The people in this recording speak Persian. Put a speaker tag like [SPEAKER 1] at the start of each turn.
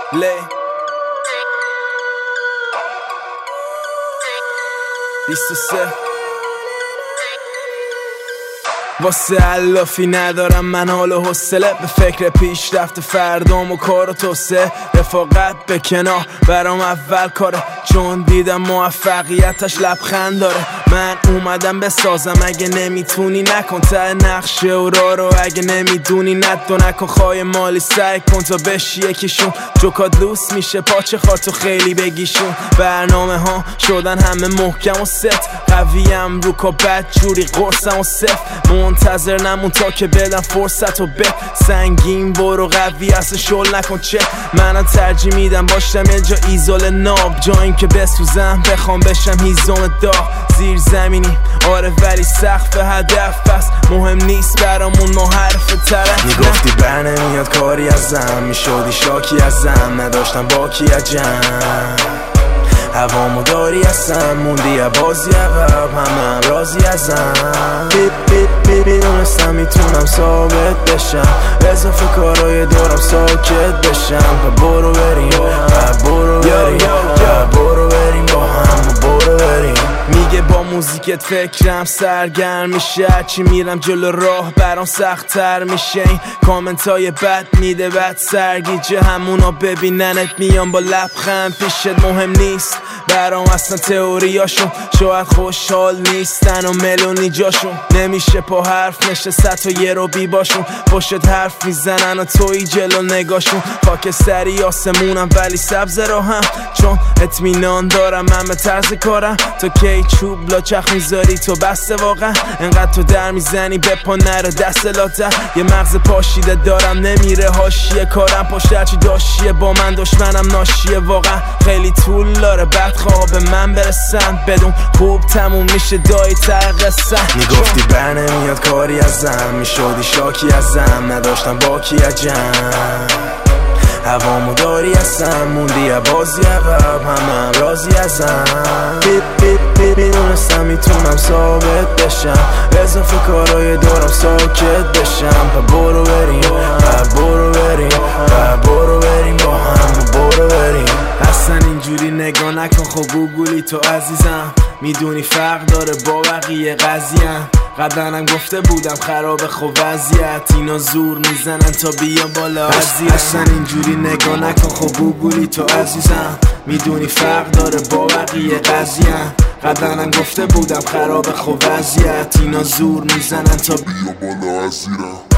[SPEAKER 1] لی 23 واسه علافی ندارم من حال و حوصله، به فکر پیشرفت فردام و کار و توسعه. رفاقت به کنار برام اول کاره، چون دیدم موفقیتش لبخند داره. من اومدم بسازم، اگه نمیتونی نکن ته نقشه و رو اگه نمیدونی ندو نکن خواهی مالی سعی کن تا بشی یکیشون. جوکات لوس میشه پاچه خاطو خیلی بگیشون. برنامه ها شدن همه محکم و ست، قویم رو کا بد جوری قرصم و صف. منتظر نمون تا که بدم فرصت و به سنگین برو قوی اصلا شل نکن چه. منم ترجیح میدم باشم یه جا ایزول ناب، جا این که بسوزم بخوام بشم هیزم داغ. زیر زمینی آره ولی سقف هدف پس مهم نیست برامون ما حرف طرف. میگفتی بر نمیاد کاری ازم، میشدی شاکی ازم، نداشتم باکی از جمع. هوامو داری ازم، موندی بازی عقب، همه راضی ازم. میدونستم میتونم ثابت بشم، اضافه کارای دورم ساکت بشم. برو بریم برو بریم برو بریم با هم برو بریم. میگه با موزیکت فکرم سرگرم میشه، هرچی میرم جلو راه برام سخت‌تر میشه. این کامنتای بد میده بد سرگیجه، همونا ببیننت میان با لبخند پیشت. مهم نیست برام اصلا تئوریاشون، شاید خوشحال نیستن و ملونی جاشون. نمیشه پا حرف نشسته تا یه رو بی باشون، پشت حرف میزنن و توی جلو نگاشون. خاک سری آسمونم ولی سبز راهم، چون اطمینان دارم من به طرز کارم. تو کی چوب لاچخ میذاری تو بسته واقعا، انقدر تو در میزنی به پا نره دست لاتر. یه مغز پاشیده دارم نمیره حاشیه کارم، پشت هرچی داشیه با من دشمنم ناشیه واقعا. خیلی طول داره بدخواه به من برسن، بدون خوب تموم میشه دایی ترقصن. میگفتی بر نمیاد کاری ازم، میشدی شاکی ازم، نداشتم باکی از جمع. هوامو داری ازم، موندی بازی عقب، همه راضی ازم. میدونستم میتونم ثابت بشم، اضافه کارای دورم ساکت بشم. برو بریم برو بریم برو بریم با هم برو بریم. اصلا اینجوری نگاه نکن خب گوگلی تو عزیزم، میدونی فرق داره با بقیه قضیم. قدرم گفته بودم خراب خب وضعیت، اینا زور میزنن تا بیان بالا عزیزم. اصلا اینجوری نگاه نکن خب گوگلی تو عزیزم، میدونی فرق داره با بقیه قضیم. قدرم گفته بودم خراب خب وضعیت، اینا زور میزنن تا بیان بالا عزیزم.